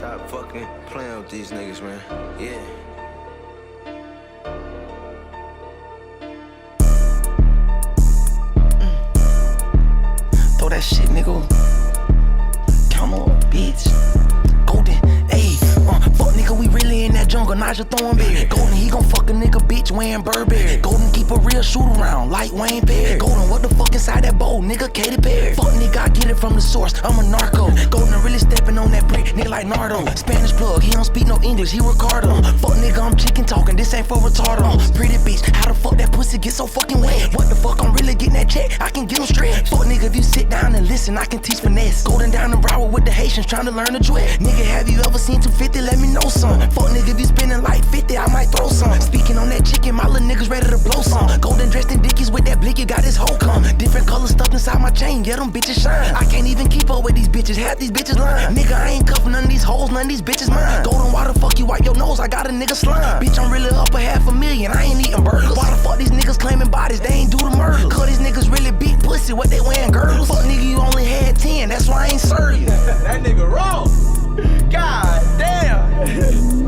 Stop fucking playing with these niggas, man. Yeah. Throw that shit, nigga. Come on, bitch. Golden, ayy. Fuck nigga, we really in that jungle. Nigel Thornberry. Golden, he gon' fuck a nigga, bitch, wearing Burberry. Golden, keep a real shoot around like Wayne Perry. Golden, what the fuck inside that bowl, nigga? Katy Perry. Fuck nigga, I get it from the source. I'm a narco. Golden, really stepping on that brick, nigga like Nardo. Spanish plug, he don't speak no English, he Ricardo. Fuck nigga, I'm chicken talking, this ain't for retardo. Pretty bitch, how the fuck that pussy get so fucking wet? What the fuck, I'm really getting that check, I can get him straight. Fuck nigga, if you sit down and listen, I can teach finesse. Golden down in Broward with the Haitians trying to learn the duet. Nigga, have you ever seen 250? Let me know some. Fuck nigga, if you spending like 50, I might throw some. Speaking on that chicken, my little niggas ready to blow some. Golden dressed in Dickies with that blicky, got his whole come. Different color stuff inside my chain, yeah, them bitches shine. I can't even keep up with these bitches, half these bitches lying. Nigga, I ain't cuffing none of these hoes, none of these bitches mine. Golden, why the fuck you wipe your nose? I got a nigga slime. Bitch, I'm really up a $500,000, I ain't eating burgers. Why the fuck these niggas claiming bodies, they ain't do the murder? Cause these niggas really big pussy, what they wearing girdles? Fuck nigga, you only had 10, that's why I ain't serve you. That nigga wrong. God damn.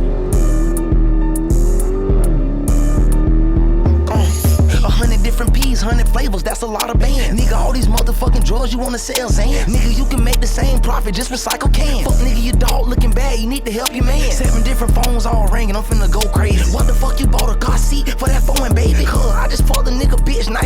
100 different P's, 100 flavors, that's a lot of bands. Nigga, all these motherfucking drugs you wanna sell, Zan. Nigga, you can make the same profit, just recycle cans. Fuck nigga, your dog looking bad, you need to help your man. 7 different phones all ringing, I'm finna go crazy. What the fuck you bought a car seat for that phone, baby? Cause I just fucked a nigga bitch, now